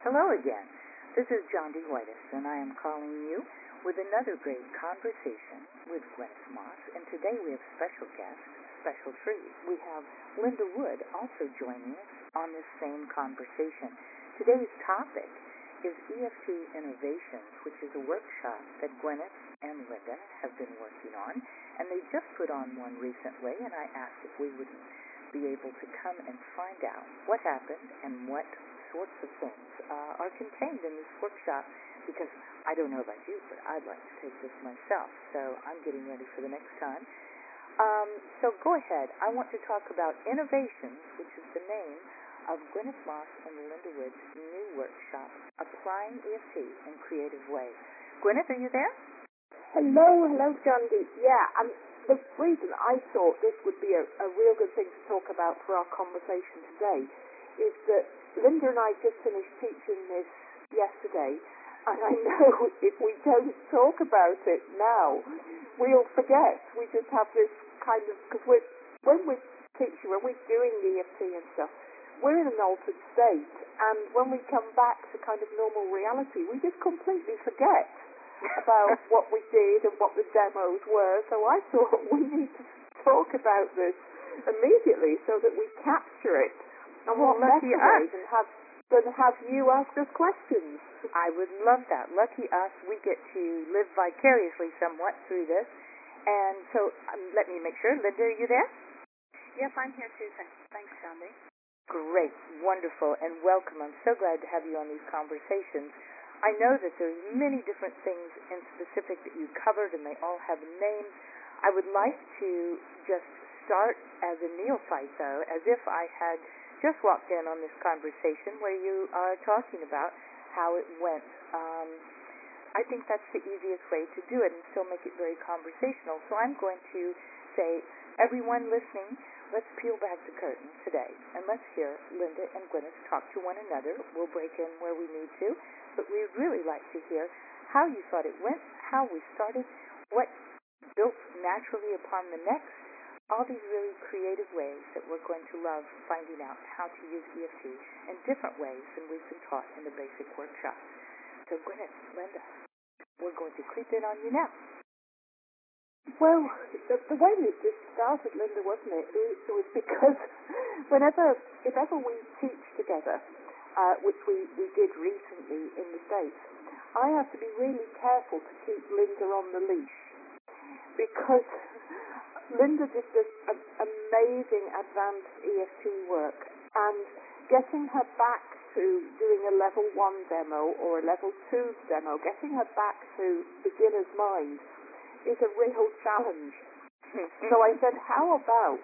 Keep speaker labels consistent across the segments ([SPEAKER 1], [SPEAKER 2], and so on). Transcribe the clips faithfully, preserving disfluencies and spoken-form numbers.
[SPEAKER 1] Hello again. This is John D. Whitus, and I am calling you with another great conversation with Gwyneth Moss. And today we have special guest, special treat. We have Linda Wood also joining us on this same conversation. Today's topic is E F T Innovations, which is a workshop that Gwyneth and Linda have been working on. And they just put on one recently, and I asked if we would be able to come and find out what happened and what sorts of things uh, are contained in this workshop, because I don't know about you, but I'd like to take this myself, so I'm getting ready for the next time. Um, so go ahead. I want to talk about Innovations, which is the name of Gwyneth Moss and Linda Wood's new workshop, Applying E F T in Creative Ways. Gwyneth, are you there?
[SPEAKER 2] Hello, hello, John D. Yeah, and the reason I thought this would be a, a real good thing to talk about for our conversation today is that Linda and I just finished teaching this yesterday, and I know if we don't talk about it now, we'll forget. We just have this kind of, because we're, when we're teaching, when we're doing the E F T and stuff, we're in an altered state, and when we come back to kind of normal reality, we just completely forget about what we did and what the demos were. So I thought we need to talk about this immediately so that we capture it. And
[SPEAKER 1] well,
[SPEAKER 2] what better way than have, than have you ask us questions?
[SPEAKER 1] I would love that. Lucky us, we get to live vicariously somewhat through this. And so um, let me make sure. Linda, are you there?
[SPEAKER 3] Yes, I'm here too. Thanks, Sandy.
[SPEAKER 1] Great, wonderful, and welcome. I'm so glad to have you on these conversations. I know that there's many different things in specific that you covered, and they all have names. I would like to just start as a neophyte, though, as if I had just walked in on this conversation where you are talking about how it went. Um, I think that's the easiest way to do it and still make it very conversational. So I'm going to say, everyone listening, let's peel back the curtain today, and let's hear Linda and Gwyneth talk to one another. We'll break in where we need to, but we'd really like to hear how you thought it went, how we started, what built naturally upon the next, all these really creative ways that we're going to love finding out how to use E F T in different ways than we've been taught in the basic workshop. So Gwyneth, Linda, we're going to creep in on you now.
[SPEAKER 2] Well, the, the way that this started, Linda, wasn't it? It, it was because whenever, if ever we teach together, uh, which we, we did recently in the States, I have to be really careful to keep Linda on the leash, because Linda did this amazing advanced E F T work, and getting her back to doing a level one demo or a level two demo, getting her back to beginner's mind is a real challenge. So I said, how about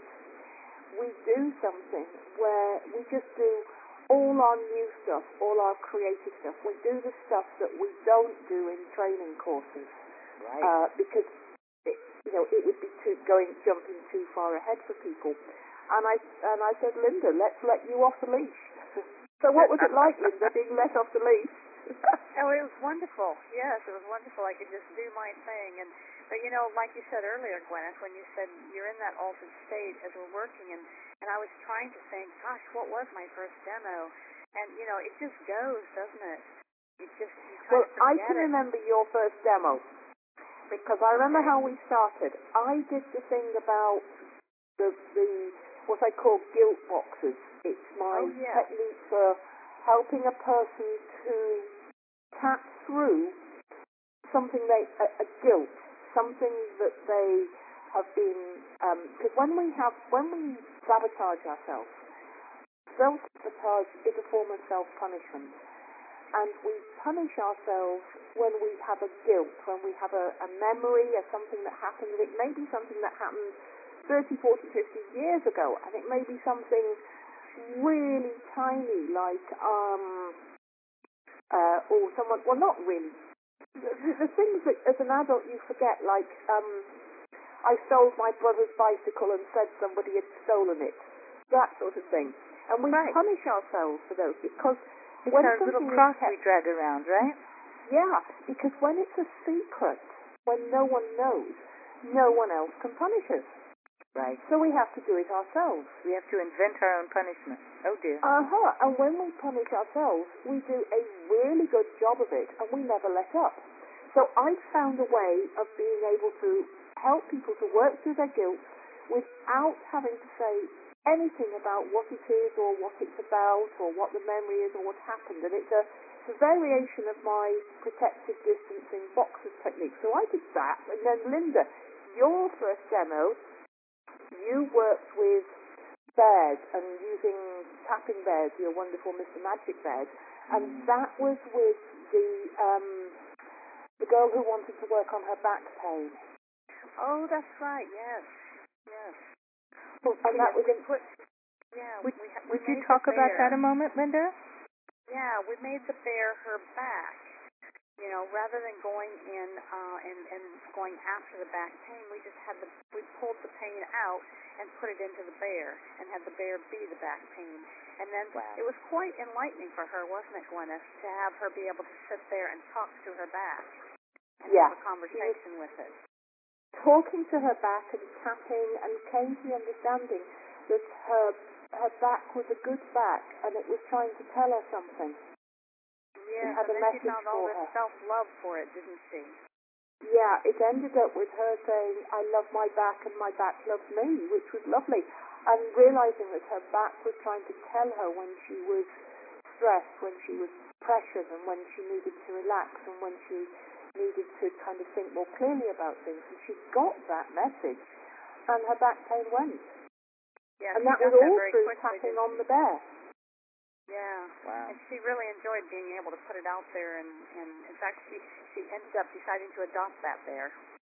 [SPEAKER 2] we do something where we just do all our new stuff, all our creative stuff. We do the stuff that we don't do in training courses,
[SPEAKER 1] right?
[SPEAKER 2] Uh, because it, you know it would be too going jumping too far ahead for people. And I and I said, Linda, let's let you off the leash. So what was it like, Linda, being let off the leash?
[SPEAKER 3] Oh, it was wonderful. Yes, it was wonderful. I could just do my thing. And but you know, like you said earlier, Gwyneth, when you said you're in that altered state as we're working, and and I was trying to think, gosh, what was my first demo? And you know, it just goes, doesn't it? It just you
[SPEAKER 2] well,
[SPEAKER 3] to
[SPEAKER 2] I
[SPEAKER 3] forget
[SPEAKER 2] can
[SPEAKER 3] it.
[SPEAKER 2] remember your first demo because I remember
[SPEAKER 3] okay.
[SPEAKER 2] how we started. I did the thing about the the what I call guilt boxes. It's my
[SPEAKER 3] oh, yeah.
[SPEAKER 2] technique for helping a person to tap through something they a, a guilt, something that they have been. Because um, when we have when we sabotage ourselves, self-sabotage is a form of self-punishment, and we punish ourselves when we have a guilt, when we have a, a memory of something that happened. It may be something that happened thirty, forty, fifty years ago, and it may be something really tiny, like um, uh, or someone. Well, not really. The, the things that, as an adult, you forget, like um, I stole my brother's bicycle and said somebody had stolen it, that sort of thing. And we
[SPEAKER 1] right.
[SPEAKER 2] punish ourselves for those because
[SPEAKER 1] it's
[SPEAKER 2] when
[SPEAKER 1] our little cross kept, we drag around, right?
[SPEAKER 2] Yeah, because when it's a secret, when no one knows, no one else can punish us.
[SPEAKER 1] Right.
[SPEAKER 2] So we have to do it ourselves.
[SPEAKER 1] We have to invent our own punishment. Oh dear.
[SPEAKER 2] Uh-huh. And when we punish ourselves, we do a really good job of it, and we never let up. So I've found a way of being able to help people to work through their guilt without having to say anything about what it is or what it's about or what the memory is or what happened. And it's a, it's a variation of my protective distancing boxers technique. So I did that. And then, Linda, your first demo, you worked with bears and using tapping bears, your wonderful Mister Magic bears. And that was with the um, the girl who wanted to work on her back pain.
[SPEAKER 3] Oh, that's right. Yes. Yes.
[SPEAKER 2] Well, and that was
[SPEAKER 3] we
[SPEAKER 2] in,
[SPEAKER 3] put, yeah,
[SPEAKER 1] Would,
[SPEAKER 3] we, ha-
[SPEAKER 1] would
[SPEAKER 3] we
[SPEAKER 1] you
[SPEAKER 3] made
[SPEAKER 1] talk
[SPEAKER 3] the
[SPEAKER 1] about
[SPEAKER 3] bear,
[SPEAKER 1] that a moment, Linda?
[SPEAKER 3] Yeah, we made the bear her back. You know, rather than going in uh, and, and going after the back pain, we just had the we pulled the pain out and put it into the bear and had the bear be the back pain. And then
[SPEAKER 1] Wow.
[SPEAKER 3] it was quite enlightening for her, wasn't it, Gwyneth, to have her be able to sit there and talk to her back and
[SPEAKER 2] Yeah.
[SPEAKER 3] have a conversation with it.
[SPEAKER 2] talking to her back and tapping, and came to the understanding that her her back was a good back and it was trying to tell her something.
[SPEAKER 3] Yes,
[SPEAKER 2] had
[SPEAKER 3] and
[SPEAKER 2] a
[SPEAKER 3] then she
[SPEAKER 2] message
[SPEAKER 3] found all
[SPEAKER 2] for
[SPEAKER 3] this
[SPEAKER 2] her.
[SPEAKER 3] self-love for it, didn't she?
[SPEAKER 2] Yeah, it ended up with her saying, I love my back and my back loves me, which was lovely. And realizing that her back was trying to tell her when she was stressed, when she was pressured, and when she needed to relax, and when she needed to kind of think more clearly about things. And she got that message, and her back pain went.
[SPEAKER 3] Yeah,
[SPEAKER 2] And
[SPEAKER 3] she
[SPEAKER 2] that
[SPEAKER 3] got
[SPEAKER 2] was
[SPEAKER 3] that
[SPEAKER 2] all
[SPEAKER 3] very
[SPEAKER 2] through
[SPEAKER 3] quickly,
[SPEAKER 2] tapping
[SPEAKER 3] didn't
[SPEAKER 2] on
[SPEAKER 3] she?
[SPEAKER 2] the bear.
[SPEAKER 3] Yeah.
[SPEAKER 1] Wow.
[SPEAKER 3] And she really enjoyed being able to put it out there, and, and in fact, she, she ended up deciding to adopt that bear.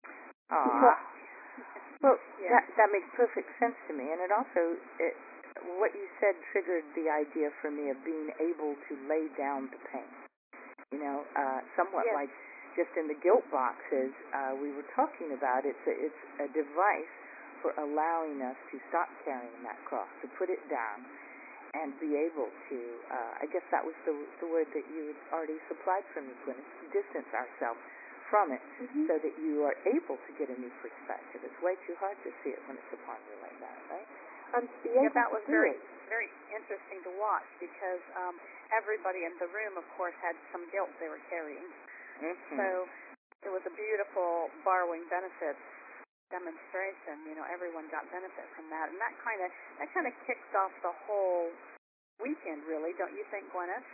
[SPEAKER 1] Aw. Well,
[SPEAKER 3] Yeah.
[SPEAKER 1] that that makes perfect sense to me, and it also it, what you said triggered the idea for me of being able to lay down the pain. You know, uh, somewhat
[SPEAKER 3] Yes.
[SPEAKER 1] like just in the guilt boxes uh, we were talking about. It's a, it's a device for allowing us to stop carrying that cross, to put it down, and be able to. Uh, I guess that was the the word that you had already supplied for me, Gwyneth. Distance ourselves from it,
[SPEAKER 2] Mm-hmm.
[SPEAKER 1] so that you are able to get a new perspective. It's way too hard to see it when it's upon you like that, right?
[SPEAKER 2] And to be
[SPEAKER 3] Yeah,
[SPEAKER 2] able
[SPEAKER 3] that
[SPEAKER 2] to
[SPEAKER 3] was
[SPEAKER 2] do
[SPEAKER 3] very,
[SPEAKER 2] it.
[SPEAKER 3] very interesting to watch because um, everybody in the room, of course, had some guilt they were carrying.
[SPEAKER 1] Mm-hmm.
[SPEAKER 3] So it was a beautiful borrowing benefits demonstration. You know, everyone got benefit from that, and that kind of that kind of kicked off the whole weekend, really, don't you think, Gwyneth?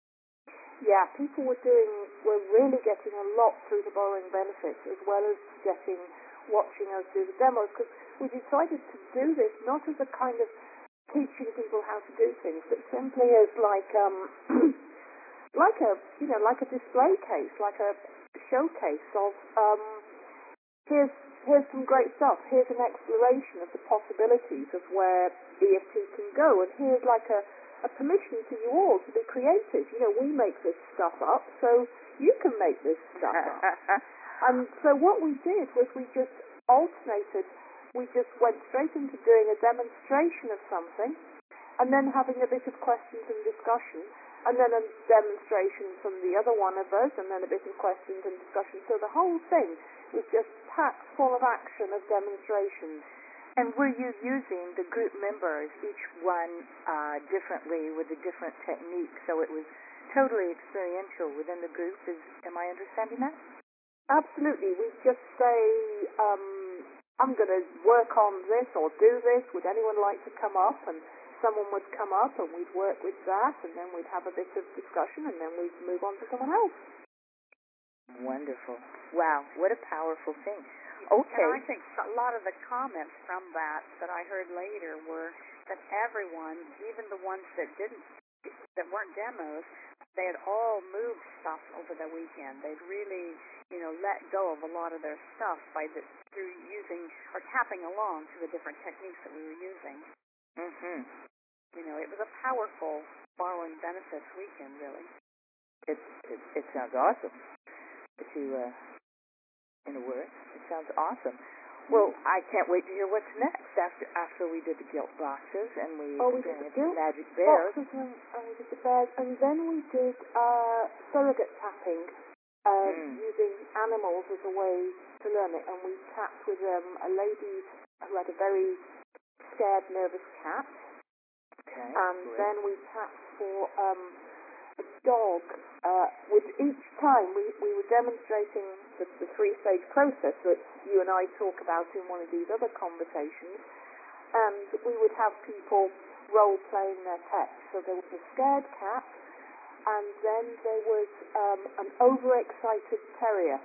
[SPEAKER 2] Yeah, people were doing, were really getting a lot through the borrowing benefits, as well as getting, watching us do the demos, because we decided to do this not as a kind of teaching people how to do things, but simply as like, um, like a, you know, like a display case, like a showcase of, um, here's, here's some great stuff, here's an exploration of the possibilities of where E F T can go, and here's like a, a permission to you all to be creative. You know, we make this stuff up, so you can make this stuff up. And so what we did was we just alternated. We just went straight into doing a demonstration of something, and then having a bit of questions and discussion, and then a demonstration from the other one of us, and then a bit of questions and discussion. So the whole thing was just packed full of action of demonstrations.
[SPEAKER 1] And were you using the group members, each one uh, differently with a different technique, so it was totally experiential within the group? Is, am I understanding that?
[SPEAKER 2] Absolutely. We just say, um, I'm going to work on this or do this. Would anyone like to come up? And someone would come up and we'd work with that, and then we'd have a bit of discussion, and then we'd move on to someone else.
[SPEAKER 1] Wonderful. Wow, what a powerful thing. Okay.
[SPEAKER 3] And I think a lot of the comments from that that I heard later were that everyone, even the ones that didn't, that weren't demos, they had all moved stuff over the weekend. They'd really, you know, let go of a lot of their stuff by the, through using or tapping along to the different techniques that we were using.
[SPEAKER 1] Mm-hmm.
[SPEAKER 3] You know, it was a powerful borrowing benefits weekend, really.
[SPEAKER 1] It, it, it sounds awesome. If you, uh, in a word, it sounds awesome. Well, I can't wait to hear what's next after after we did the guilt boxes and we
[SPEAKER 2] Oh, we did the
[SPEAKER 1] experienced
[SPEAKER 2] guilt
[SPEAKER 1] the magic bears.
[SPEAKER 2] boxes and, and we did the bears, and then we did uh, surrogate tapping, uh,
[SPEAKER 1] Mm.
[SPEAKER 2] using animals as a way to learn it, and we tapped with um, a lady who had a very scared, nervous cat.
[SPEAKER 1] Okay.
[SPEAKER 2] And
[SPEAKER 1] Great.
[SPEAKER 2] then we tapped for um, a dog, uh, which each time we, we were demonstrating the, the three-stage process that you and I talk about in one of these other conversations, and we would have people role-playing their pets. So there was a scared cat, and then there was um, an overexcited terrier.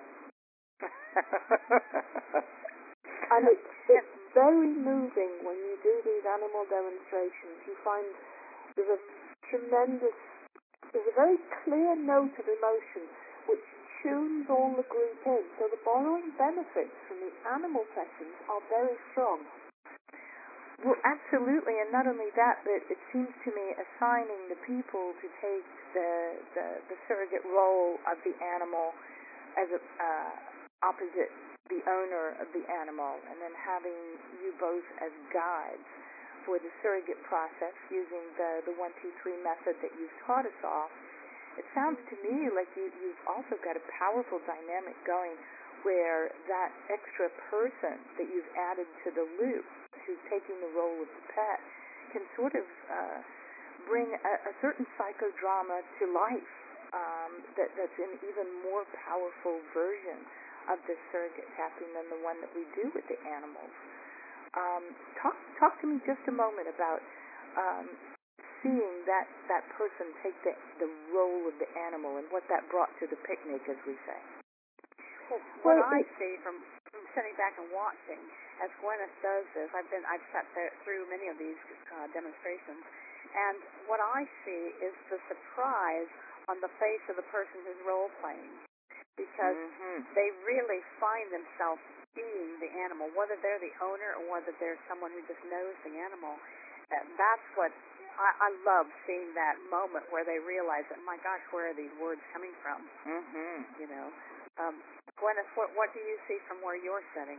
[SPEAKER 2] And it's, it's very moving when you do these animal demonstrations. You find there's a tremendous, there's a very clear note of emotion which tunes all the group in. So the borrowing benefits from the animal sessions are very strong.
[SPEAKER 1] Well, absolutely, and not only that, but it seems to me assigning the people to take the the, the surrogate role of the animal as a uh, opposite the owner of the animal, and then having you both as guides for the surrogate process using the the one two three method that you've taught us all. It sounds to me like you you've also got a powerful dynamic going, where that extra person that you've added to the loop, who's taking the role of the pet, can sort of uh, bring a, a certain psychodrama to life um, that, that's an even more powerful version of the surrogate tapping than the one that we do with the animals. Um, talk, talk to me just a moment about um, seeing that, that person take the, the role of the animal and what that brought to the picnic, as we say.
[SPEAKER 3] What I see from, from sitting back and watching as Gwyneth does this, I've been I've sat there through many of these uh, demonstrations, and what I see is the surprise on the face of the person who's role playing, because
[SPEAKER 1] mm-hmm.
[SPEAKER 3] they really find themselves being the animal, whether they're the owner or whether they're someone who just knows the animal. Uh, that's what I, I love, seeing that moment where they realize that, my gosh, where are these words coming from?
[SPEAKER 1] Mm-hmm.
[SPEAKER 3] You know. Um, Gwyneth, what, what do you see from where you're sitting?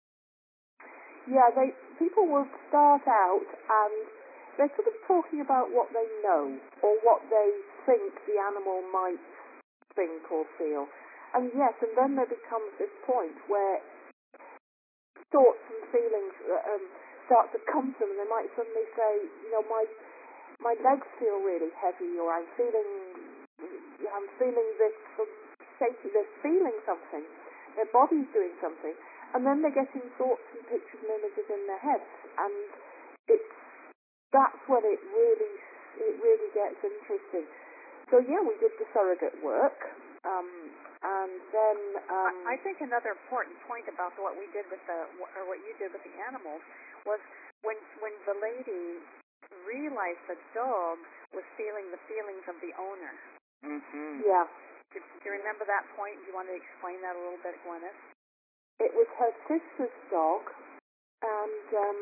[SPEAKER 2] Yeah, they people will start out and they're sort of talking about what they know or what they think the animal might think or feel. And yes, and then there becomes this point where thoughts and feelings uh, um, start to come to them. They might suddenly say, you know, my my legs feel really heavy, or I'm feeling I'm feeling this sort of shaky. They're feeling something. Their body's doing something, and then they're getting thoughts and pictures and images in their heads, and it's that's when it really it really gets interesting. So yeah, we did the surrogate work, um, and then um,
[SPEAKER 3] I, I think another important point about what we did with the or what you did with the animals was when when the lady realized the dog was feeling the feelings of the owner.
[SPEAKER 1] Mm-hmm.
[SPEAKER 2] Yeah.
[SPEAKER 3] Do, do you remember that point? Do you want to explain that a little bit, Gwyneth?
[SPEAKER 2] It was her sister's dog, and um,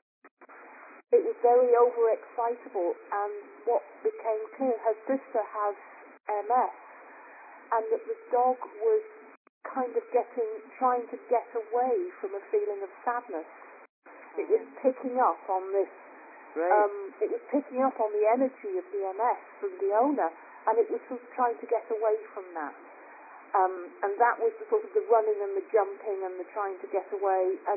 [SPEAKER 2] it was very overexcitable. And what became clear, her sister has M S, and that the dog was kind of getting, trying to get away from a feeling of sadness. It was picking up on this.
[SPEAKER 1] Right.
[SPEAKER 2] Um, it was picking up on the energy of the M S from the owner, and it was sort of trying to get away from that. Um, and that was the sort of the running and the jumping and the trying to get away. And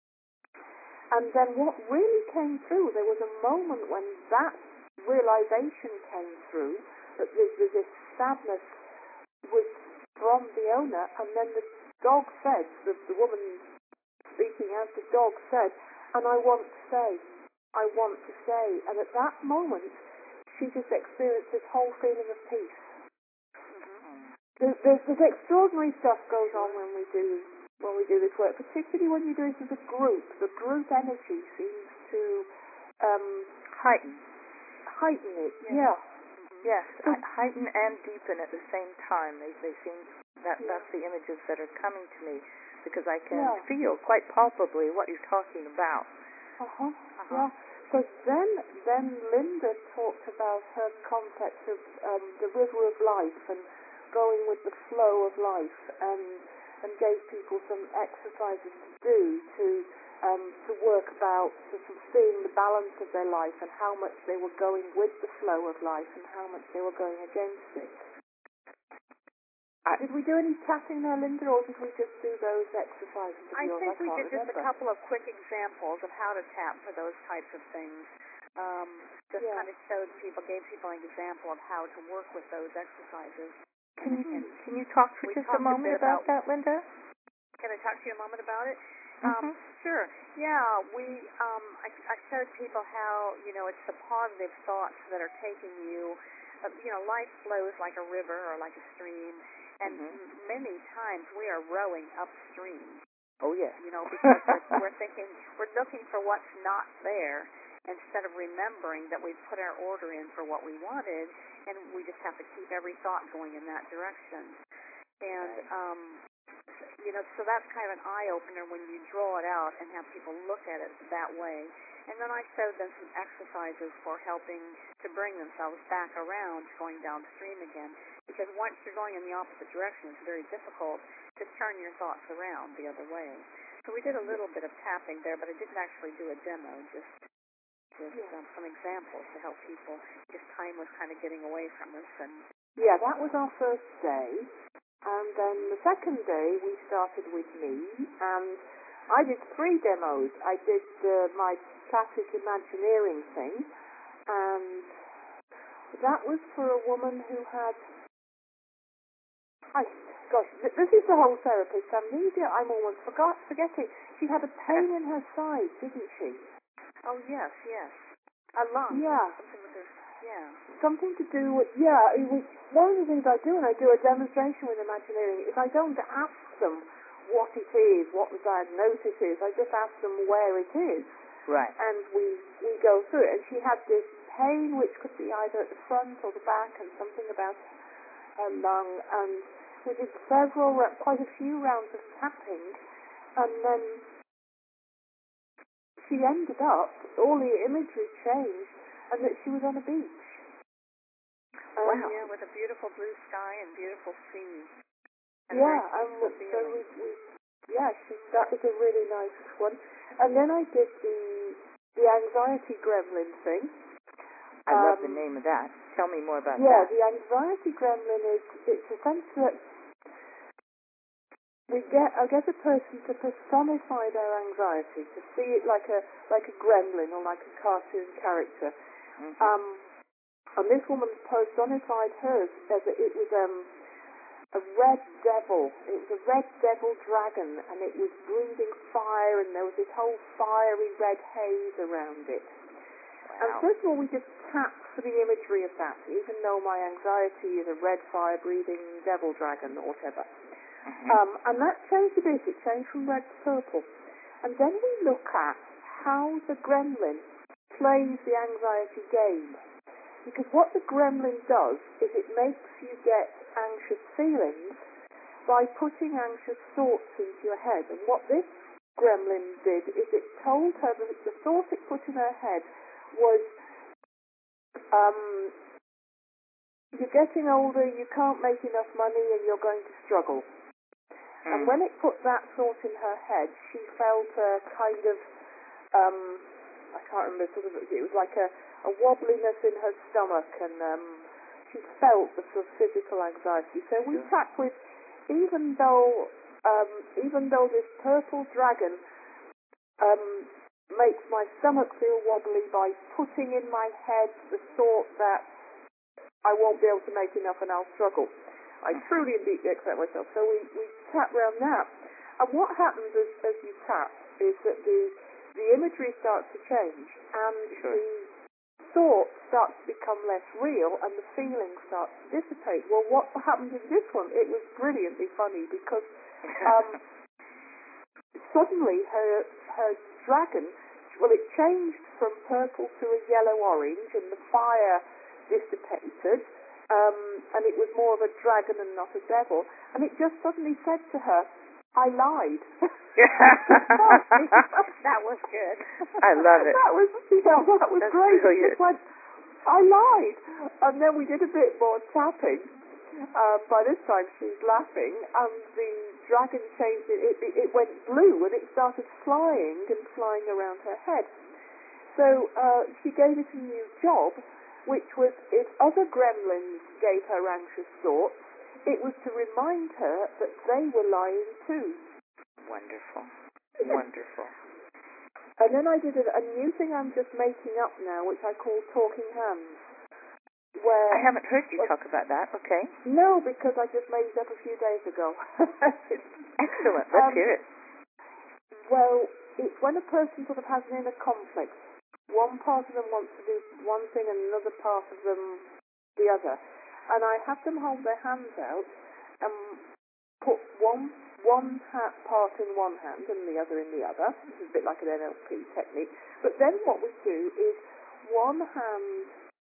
[SPEAKER 2] and then what really came through, there was a moment when that realization came through, that this, this sadness was from the owner, and then the dog said, the, the woman speaking as the dog said, and I want to say, I want to say. And at that moment, she just experienced this whole feeling of peace. There's, there's, there's extraordinary stuff goes on when we do when we do this work, particularly when you do it as a group. The group energy seems to um,
[SPEAKER 1] heighten.
[SPEAKER 2] Heighten it,
[SPEAKER 1] yeah.
[SPEAKER 2] yeah.
[SPEAKER 1] Yes, so, heighten and deepen at the same time. They they seem that
[SPEAKER 2] yeah.
[SPEAKER 1] that's the images that are coming to me, because I can
[SPEAKER 2] yeah.
[SPEAKER 1] feel quite palpably what you're talking about.
[SPEAKER 2] Uh huh.
[SPEAKER 3] Uh-huh.
[SPEAKER 2] Yeah. So then, then Linda talked about her concept of um, the river of life and going with the flow of life, and and gave people some exercises to do to um, to work about sort of seeing the balance of their life and how much they were going with the flow of life and how much they were going against it.
[SPEAKER 1] I,
[SPEAKER 2] did we do any tapping there, Linda, or did we just do those exercises of
[SPEAKER 3] I
[SPEAKER 2] yours?
[SPEAKER 3] think
[SPEAKER 2] I
[SPEAKER 3] we
[SPEAKER 2] can't
[SPEAKER 3] did just a
[SPEAKER 2] remember.
[SPEAKER 3] couple of quick examples of how to tap for those types of things. Um, just
[SPEAKER 2] Yeah.
[SPEAKER 3] kind of showed people, gave people an example of how to work with those exercises.
[SPEAKER 1] can you
[SPEAKER 3] And
[SPEAKER 1] can you talk for
[SPEAKER 3] we
[SPEAKER 1] just a
[SPEAKER 3] talked a
[SPEAKER 1] moment
[SPEAKER 3] bit
[SPEAKER 1] about,
[SPEAKER 3] about-
[SPEAKER 1] that, Linda?
[SPEAKER 3] Can I talk to you a moment about it?
[SPEAKER 1] Mm-hmm.
[SPEAKER 3] Um, sure. Yeah, we. Um, I, I showed people how you know it's the positive thoughts that are taking you. Uh, you know, life flows like a river or like a stream, and
[SPEAKER 1] Mhm.
[SPEAKER 3] m- many times we are rowing upstream.
[SPEAKER 1] Oh yes.
[SPEAKER 3] You know, because we're, we're thinking we're looking for what's not there instead of remembering that we put our order in for what we wanted, and we just have to keep every thought going in that direction. And um, you know, so that's kind of an eye-opener when you draw it out and have people look at it that way. And then I showed them some exercises for helping to bring themselves back around going downstream again. Because once you're going in the opposite direction, it's very difficult to turn your thoughts around the other way. So we did a little bit of tapping there, but I didn't actually do a demo, just just um, some examples to help people, because time was kind of getting away from us. And
[SPEAKER 2] Yeah, that was our first day. And then the second day we started with me, and I did three demos. I did uh, my classic Imagineering thing, and that was for a woman who had, I, gosh, th- this is the whole therapist amnesia. I'm almost forgot, forgetting. She had a pain in her side, didn't she?
[SPEAKER 3] oh yes, yes, a lung,
[SPEAKER 2] Yeah.
[SPEAKER 3] something with her, yeah.
[SPEAKER 2] Something to do with, yeah, it was one of the things I do when I do a demonstration with Imagineering is I don't ask them what it is, what the diagnosis is. I just ask them where it is.
[SPEAKER 1] Right.
[SPEAKER 2] And we, we go through it. And she had this pain, which could be either at the front or the back, and something about her lung. And we did several, quite a few rounds of tapping. And then she ended up, all the imagery changed, and that she was on a beach. Um,
[SPEAKER 1] Wow.
[SPEAKER 3] Yeah, with a beautiful blue sky and beautiful sea. And
[SPEAKER 2] Yeah,
[SPEAKER 3] very
[SPEAKER 2] um,
[SPEAKER 3] peaceful
[SPEAKER 2] so
[SPEAKER 3] feeling.
[SPEAKER 2] we, we, yeah, she, that was a really nice one. And then I did the the anxiety gremlin thing.
[SPEAKER 1] I love the
[SPEAKER 2] Um,
[SPEAKER 1] name of that. Tell me more about
[SPEAKER 2] Yeah,
[SPEAKER 1] that.
[SPEAKER 2] the anxiety gremlin is, it's a sense that we get, I get a person to personify their anxiety, to see it like a like a gremlin or like a cartoon character.
[SPEAKER 1] Mhm.
[SPEAKER 2] Um, and this woman personified hers as a, it was um. a red devil. It was a red devil dragon, and it was breathing fire, and there was this whole fiery red haze around it. And
[SPEAKER 1] Wow.
[SPEAKER 2] first of all, we just tapped for the imagery of that, even though my anxiety is a red fire-breathing devil dragon or whatever.
[SPEAKER 1] Mhm.
[SPEAKER 2] Um, and that changed a bit. It changed from red to purple. And then we look at how the gremlin plays the anxiety game. Because what the gremlin does is it makes you get anxious feelings by putting anxious thoughts into your head. And what this gremlin did is it told her that the thought it put in her head was, um, you're getting older, you can't make enough money, and you're going to struggle.
[SPEAKER 1] Mm.
[SPEAKER 2] And when it put that thought in her head, she felt a kind of, um, I can't remember, sort of, it was like a, a wobbliness in her stomach, and um, she felt the sort of physical anxiety. So we
[SPEAKER 1] Sure.
[SPEAKER 2] track with, even though, um, even though this purple dragon um, makes my stomach feel wobbly by putting in my head the thought that I won't be able to make enough and I'll struggle. I truly and deeply accept myself. So we, we tap around that. And what happens as, as you tap is that the the imagery starts to change, and
[SPEAKER 1] Sure.
[SPEAKER 2] the thought starts to become less real, and the feeling starts to dissipate. Well, what happened in this one? It was brilliantly funny because um, suddenly her her dragon, well, it changed from purple to a yellow orange, and the fire dissipated, um, and it was more of a dragon and not a devil. And it just suddenly said to her, "I lied."
[SPEAKER 3] That was good.
[SPEAKER 1] I love it.
[SPEAKER 2] That was, yeah, that was
[SPEAKER 1] That's
[SPEAKER 2] great.
[SPEAKER 1] brilliant.
[SPEAKER 2] It went, "I lied," and then we did a bit more tapping. Uh, by this time she's laughing, and the dragon changed it. It, it. it went blue, and it started flying and flying around her head. So uh, she gave it a new job, which was if other gremlins gave her anxious thoughts, it was to remind her that they were lying too.
[SPEAKER 1] Wonderful. Wonderful.
[SPEAKER 2] And then I did a, a new thing I'm just making up now, which I call talking hands. Where
[SPEAKER 1] I haven't heard you talk about that. Okay.
[SPEAKER 2] No, because I just made it up a few days ago.
[SPEAKER 1] Excellent. Let's
[SPEAKER 2] um,
[SPEAKER 1] hear it.
[SPEAKER 2] Well, it's when a person sort of has an inner conflict. One part of them wants to do one thing and another part of them the other. And I have them hold their hands out and put one one ha- part in one hand and the other in the other. This is a bit like an N L P technique. But then what we do is one hand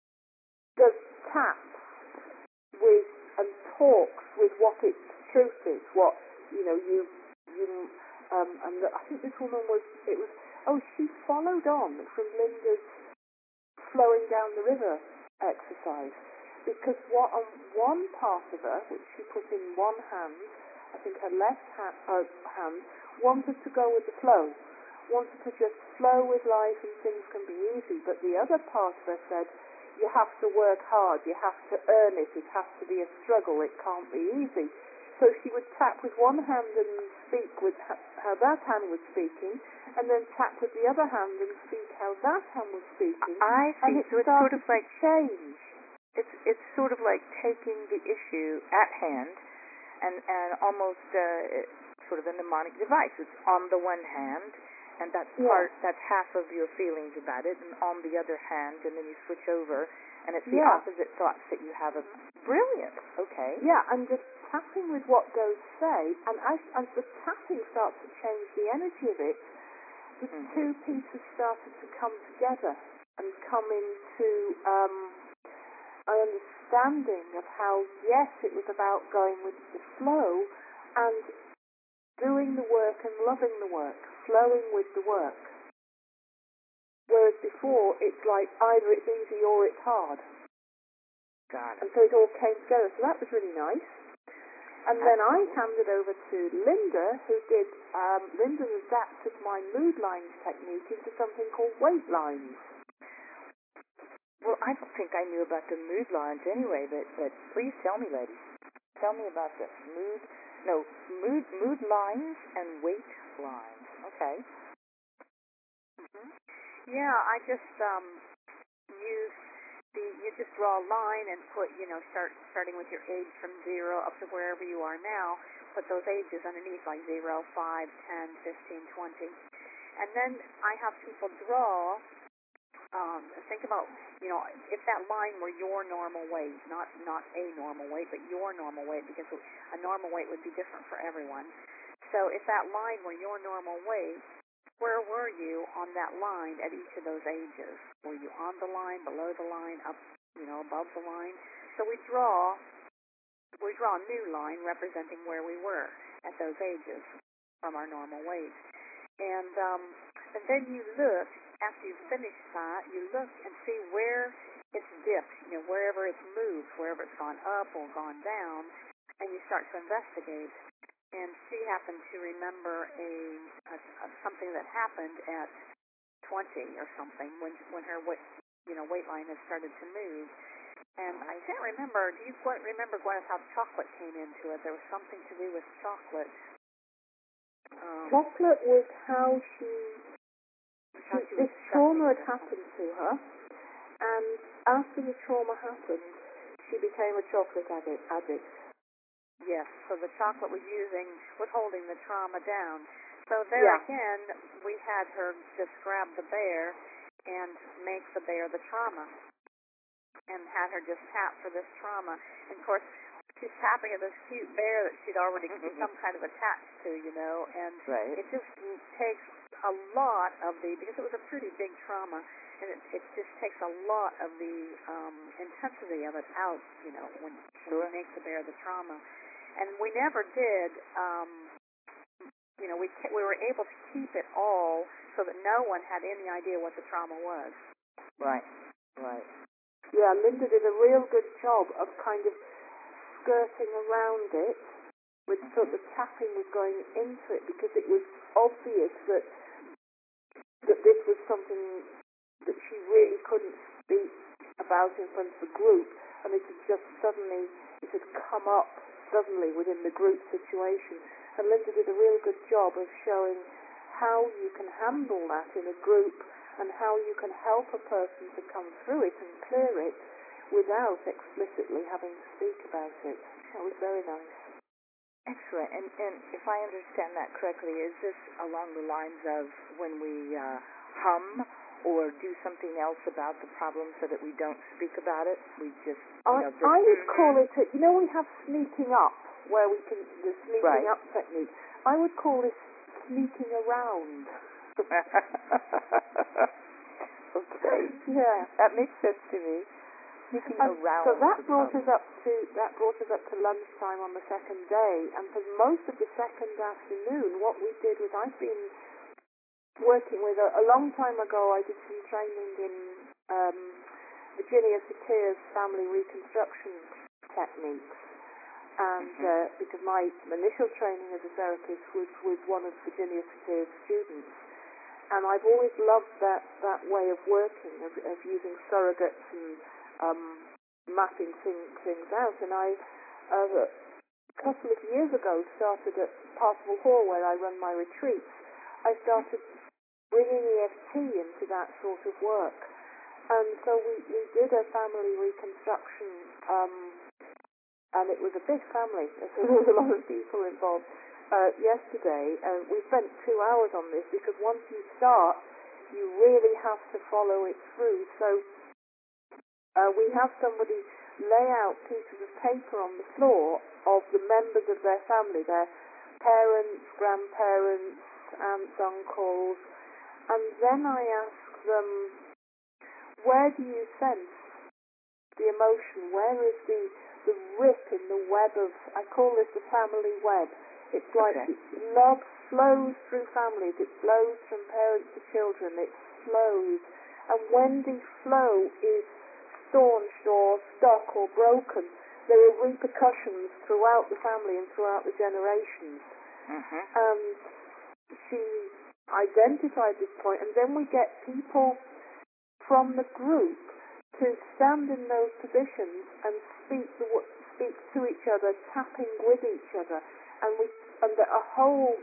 [SPEAKER 2] does taps with and talks with what its truth is. What you know, you you um, and the, I think this woman was it was oh she followed on from Linda's flowing down the river exercise, because what on one part of her, which she put in one hand, I think her left hand, uh, hand wanted to go with the flow, wanted to just flow with life and things can be easy, but the other part of her said, you have to work hard, you have to earn it, it has to be a struggle, it can't be easy. So she would tap with one hand and speak with how that hand was speaking, and then tap with the other hand and speak how that hand was speaking.
[SPEAKER 1] I see.
[SPEAKER 2] And it
[SPEAKER 1] So it's sort of like
[SPEAKER 2] change.
[SPEAKER 1] It's it's sort of like taking the issue at hand and and almost uh, sort of a mnemonic device. It's on the one hand, and that's
[SPEAKER 2] Yeah.
[SPEAKER 1] part that's half of your feelings about it, and on the other hand, and then you switch over, and it's the
[SPEAKER 2] Yeah.
[SPEAKER 1] opposite thoughts that you have. Of, brilliant. Okay.
[SPEAKER 2] Yeah, and just tapping with what those say, and as, as the tapping starts to change the energy of it, the
[SPEAKER 1] Mm-hmm.
[SPEAKER 2] two pieces started to come together and come into um, an understanding of how, yes, it was about going with the flow and doing the work and loving the work, flowing with the work. Whereas before, it's like either it's easy or it's hard.
[SPEAKER 1] Got
[SPEAKER 2] And
[SPEAKER 1] it.
[SPEAKER 2] so it all came together. So that was really nice. And then I handed over to Linda, who did, um, Linda adapted my mood lines technique into something called weight lines.
[SPEAKER 1] Well, I don't think I knew about the mood lines anyway, but but please tell me, ladies. Tell me about this mood. No, mood mood lines and weight lines. Okay.
[SPEAKER 3] Mm-hmm. Yeah, I just um, use the. You just draw a line and put, you know, start starting with your age from zero up to wherever you are now. Put those ages underneath, like zero, five, ten, fifteen, twenty, and then I have people draw. Um, think about, you know, if that line were your normal weight, not not a normal weight, but your normal weight, because a normal weight would be different for everyone. So if that line were your normal weight, where were you on that line at each of those ages? Were you on the line, below the line, up, you know, above the line? So we draw, we draw a new line representing where we were at those ages from our normal weight. And, um, and then you look, after you've finished that, you look and see where it's dipped, you know, wherever it's moved, wherever it's gone up or gone down, and you start to investigate. And she happened to remember a, a, a something that happened at twenty or something when when her weight, you know, weight line had started to move. And I can't remember. Do you quite remember, Gwyneth, how chocolate came into it? There was something to do with chocolate. Um,
[SPEAKER 2] Chocolate was how she,
[SPEAKER 3] how
[SPEAKER 2] she
[SPEAKER 3] she
[SPEAKER 2] this
[SPEAKER 3] was
[SPEAKER 2] trauma had happened to her, and after the trauma happened, she became a chocolate addict. addict.
[SPEAKER 3] Yes, so the chocolate was using, was holding the trauma down. So there
[SPEAKER 2] Yeah.
[SPEAKER 3] again, we had her just grab the bear and make the bear the trauma, and had her just tap for this trauma. And of course, she's tapping at this cute bear that she'd already become kind of attached to, you know, and
[SPEAKER 1] Right.
[SPEAKER 3] it just takes a lot of the, because it was a pretty big trauma, and it, it just takes a lot of the um, intensity of it out, you know, when,
[SPEAKER 1] Sure.
[SPEAKER 3] when you make the bear the trauma. And we never did, um, you know, we we were able to keep it all so that no one had any idea what the trauma was.
[SPEAKER 1] Right. Right.
[SPEAKER 2] Yeah, Linda did a real good job of kind of skirting around it, with
[SPEAKER 1] Mm-hmm.
[SPEAKER 2] so the tapping was going into it, because it was obvious that that this was something that she really couldn't speak about in front of the group, and it had just suddenly it had come up suddenly within the group situation. And Linda did a real good job of showing how you can handle that in a group and how you can help a person to come through it and clear it without explicitly having to speak about it. That was very nice.
[SPEAKER 1] Excellent. And, and if I understand that correctly, is this along the lines of when we uh, hum or do something else about the problem so that we don't speak about it? We just, you
[SPEAKER 2] I,
[SPEAKER 1] know, just
[SPEAKER 2] I would call it, a, you know, we have sneaking up, where we can, the sneaking
[SPEAKER 1] Right.
[SPEAKER 2] up technique. I would call this sneaking around.
[SPEAKER 1] Okay.
[SPEAKER 2] Yeah.
[SPEAKER 1] That makes sense to me. Sneaking
[SPEAKER 2] And
[SPEAKER 1] around.
[SPEAKER 2] so that
[SPEAKER 1] the
[SPEAKER 2] brought
[SPEAKER 1] problem.
[SPEAKER 2] us up to that brought us up to lunchtime on the second day, and for most of the second afternoon, what we did was I've been working with a, a long time ago. I did some training in um, Virginia Satir's family reconstruction techniques, and uh, because my initial training as a therapist was with one of Virginia Satir's students, and I've always loved that that way of working, of, of using surrogates and um, mapping thing, things out. And I, uh, a couple of years ago, started at Parsifal Hall, where I run my retreats. I started bringing E F T into that sort of work. And so we, we did a family reconstruction, um, and it was a big family. So there was a lot of people involved uh, yesterday. Uh, we spent two hours on this because once you start, you really have to follow it through. So uh, we have somebody lay out pieces of paper on the floor of the members of their family, their parents, grandparents, aunts, uncles, and then I ask them, where do you sense the emotion? Where is the, the rip in the web of, I call this the family web. It's like
[SPEAKER 1] Okay.
[SPEAKER 2] love flows through families. It flows from parents to children. It flows. And when the flow is staunched or stuck or broken, there are repercussions throughout the family and throughout the generations.
[SPEAKER 1] Mm-hmm.
[SPEAKER 2] And she identified this point, and then we get people from the group to stand in those positions and speak the, speak to each other, tapping with each other, and we and a whole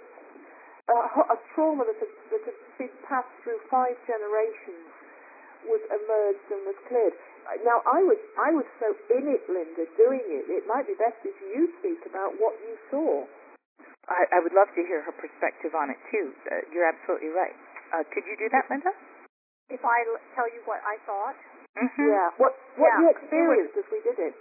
[SPEAKER 2] a, a trauma that has, that has been passed through five generations was emerged and was cleared. Now I was I was so in it, Linda, doing it. It might be best if you speak about what you saw.
[SPEAKER 1] I, I would love to hear her perspective on it, too. Uh, you're absolutely right. Uh, could you do that, Linda?
[SPEAKER 3] If I l- tell you what I thought,
[SPEAKER 1] Mm-hmm.
[SPEAKER 2] Yeah. What what
[SPEAKER 3] Yeah,
[SPEAKER 2] you
[SPEAKER 3] it was-
[SPEAKER 2] experienced as we did it.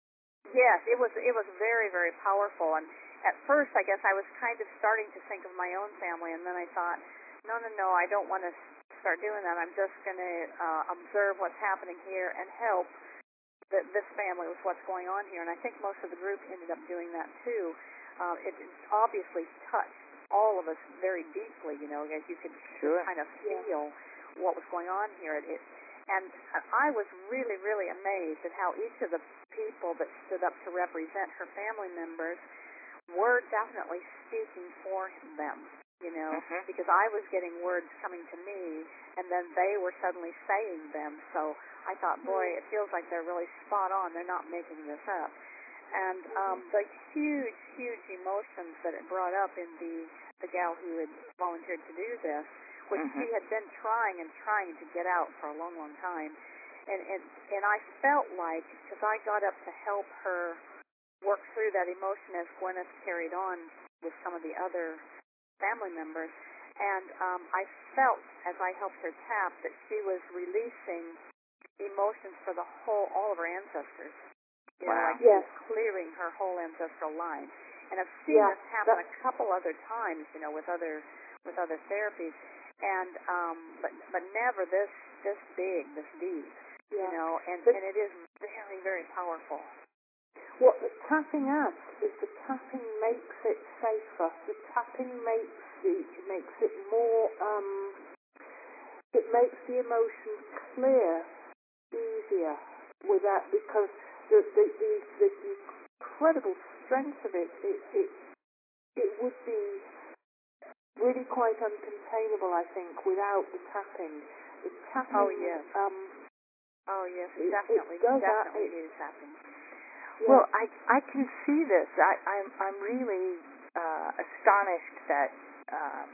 [SPEAKER 3] yes, it was it was very very powerful. And at first, I guess I was kind of starting to think of my own family, and then I thought, no, no, no, I don't want to start doing that. I'm just going to uh, observe what's happening here and help the, this family with what's going on here. And I think most of the group ended up doing that too. Uh, it, it obviously touched all of us very deeply, you know, as you could
[SPEAKER 1] Sure.
[SPEAKER 3] kind of feel what was going on here. It, it, and I was really, really amazed at how each of the people that stood up to represent her family members were definitely speaking for them, you know,
[SPEAKER 1] Mhm.
[SPEAKER 3] because I was getting words coming to me, and then they were suddenly saying them. So I thought, boy, it feels like they're really spot on. They're not making this up. And um, the huge, huge emotions that it brought up in the, the gal who had volunteered to do this, which
[SPEAKER 1] Mhm.
[SPEAKER 3] she had been trying and trying to get out for a long, long time. And, and, and I felt like, because I got up to help her work through that emotion as Gwyneth carried on with some of the other family members, and um, I felt, as I helped her tap, that she was releasing emotions for the whole, all of her ancestors. You know,
[SPEAKER 1] Wow.
[SPEAKER 3] like
[SPEAKER 2] Yes.
[SPEAKER 3] clearing her whole ancestral line. And I've seen
[SPEAKER 2] Yeah,
[SPEAKER 3] this happen
[SPEAKER 2] that-
[SPEAKER 3] a couple other times, you know, with other with other therapies, and um, but but never this this big, this deep,
[SPEAKER 2] Yeah.
[SPEAKER 3] you know, and
[SPEAKER 2] But-
[SPEAKER 3] and it is very very powerful.
[SPEAKER 2] What the tapping adds is the tapping makes it safer. The tapping makes it makes it more. Um, it makes the emotion clear, easier, without because the the the, the incredible strength of it, it it it would be really quite uncontainable, I think, without the tapping. The tapping.
[SPEAKER 3] Oh, yes.
[SPEAKER 2] Um,
[SPEAKER 3] Oh yes,
[SPEAKER 2] It- it
[SPEAKER 3] definitely,
[SPEAKER 2] does that.
[SPEAKER 3] definitely
[SPEAKER 2] It-
[SPEAKER 3] needs happening.
[SPEAKER 2] Yeah.
[SPEAKER 1] Well, I I can see this. I I'm I'm really uh, astonished that um,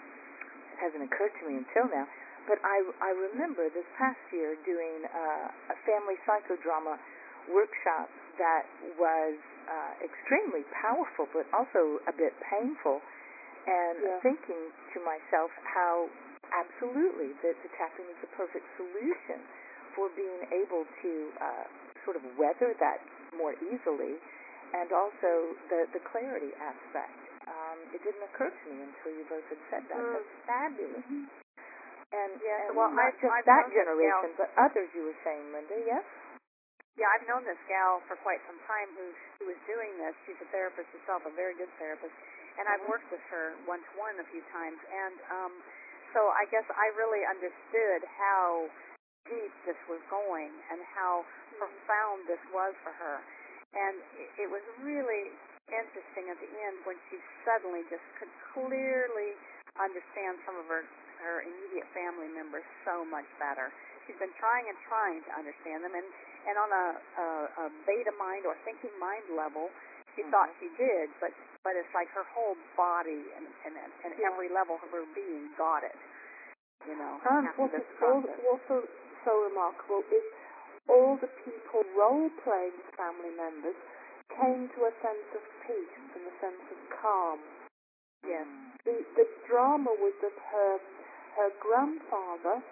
[SPEAKER 1] it hasn't occurred to me until now. But I I remember this past year doing uh, a family psychodrama workshop that was uh, extremely powerful, but also a bit painful. And
[SPEAKER 2] Yeah.
[SPEAKER 1] thinking to myself how absolutely that the tapping is the perfect solution for being able to uh, sort of weather that more easily, and also the, the clarity aspect. Um, it didn't occur to me until you both had said that.
[SPEAKER 2] Mm.
[SPEAKER 1] That's fabulous.
[SPEAKER 2] Mhm.
[SPEAKER 1] And,
[SPEAKER 3] Yeah,
[SPEAKER 1] and
[SPEAKER 3] well,
[SPEAKER 1] not
[SPEAKER 3] I've,
[SPEAKER 1] just
[SPEAKER 3] I've
[SPEAKER 1] that
[SPEAKER 3] known this
[SPEAKER 1] generation,
[SPEAKER 3] gal.
[SPEAKER 1] but others, you were saying, Linda, yes?
[SPEAKER 3] Yeah, I've known this gal for quite some time who who was doing this. She's a therapist herself, a very good therapist, and I've worked with her one to one a few times. And um, so I guess I really understood how deep this was going and how profound this was for her. And it, it was really interesting at the end when she suddenly just could clearly understand some of her her immediate family members so much better. She's been trying and trying to understand them, and and on a, a, a beta mind or thinking mind level, she
[SPEAKER 1] Mhm.
[SPEAKER 3] thought she did, but but it's like her whole body and and, and
[SPEAKER 2] Yeah.
[SPEAKER 3] every level of her being got it. You know,
[SPEAKER 2] And
[SPEAKER 3] after
[SPEAKER 2] what
[SPEAKER 3] this
[SPEAKER 2] is
[SPEAKER 3] process.
[SPEAKER 2] also so remarkable is all the people role-playing as family members came to a sense of peace and a sense of calm.
[SPEAKER 3] Yes.
[SPEAKER 2] The, the drama was that her, her grandfather,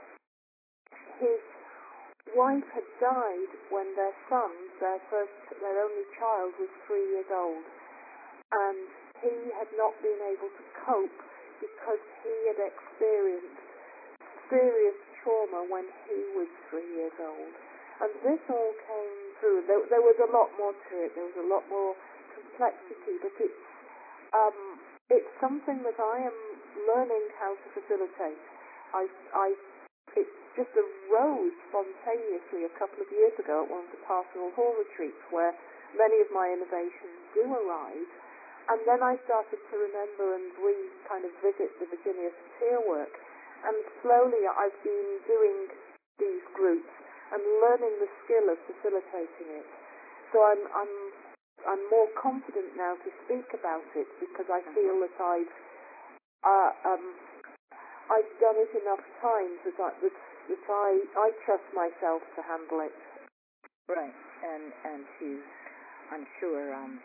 [SPEAKER 2] his wife had died when their son, their first, their only child, was three years old. And he had not been able to cope because he had experienced serious trauma when he was three years old. And this all came through. There, there was a lot more to it. There was a lot more complexity, but it's, um, it's something that I am learning how to facilitate. I, I, it just arose spontaneously a couple of years ago at one of the pastoral hall retreats where many of my innovations do arise. And then I started to remember and re kind of visit the Virginia Satir work. And slowly I've been doing these groups and learning the skill of facilitating it. So I'm I'm I'm more confident now to speak about it because I feel that I've uh, um I've done it enough times that I that, that I I trust myself to handle it.
[SPEAKER 1] Right. And, and to, I'm sure, um,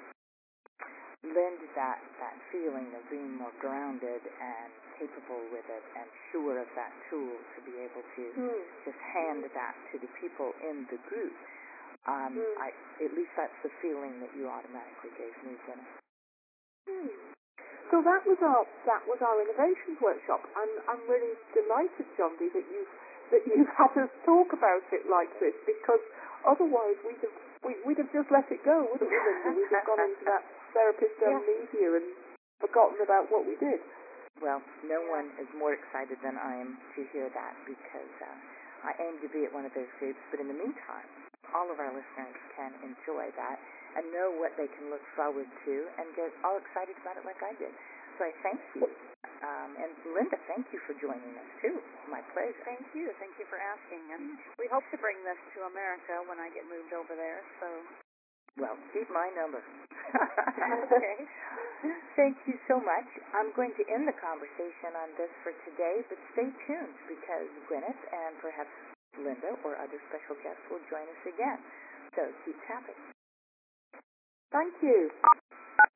[SPEAKER 1] lend that, that feeling of being more grounded and capable with it and sure of that tool to be able to
[SPEAKER 2] Hmm.
[SPEAKER 1] just hand that to the people in the group. Um,
[SPEAKER 2] Hmm.
[SPEAKER 1] I, at least that's the feeling that you automatically gave me, Jenna.
[SPEAKER 2] Hmm. So that was our that was our innovations workshop. I'm I'm really delighted, John Dee, that you that you had us talk about it like this because otherwise we'd have we, we'd have just let it go, wouldn't we, Linda? We'd have gone into that therapist
[SPEAKER 1] Yeah.
[SPEAKER 2] amnesia and forgotten about what we did.
[SPEAKER 1] Well, no one is more excited than I am to hear that because uh, I aim to be at one of those groups. But in the meantime, all of our listeners can enjoy that and know what they can look forward to and get all excited about it like I did. So I thank you. Um, and Linda, thank you for joining us too. My pleasure.
[SPEAKER 3] Thank you. Thank you for asking. And we hope to bring this to America when I get moved over there. So.
[SPEAKER 1] Well, keep my number.
[SPEAKER 3] Okay.
[SPEAKER 1] Thank you so much. I'm going to end the conversation on this for today, but stay tuned because Gwyneth and perhaps Linda or other special guests will join us again. So keep tapping.
[SPEAKER 2] Thank you.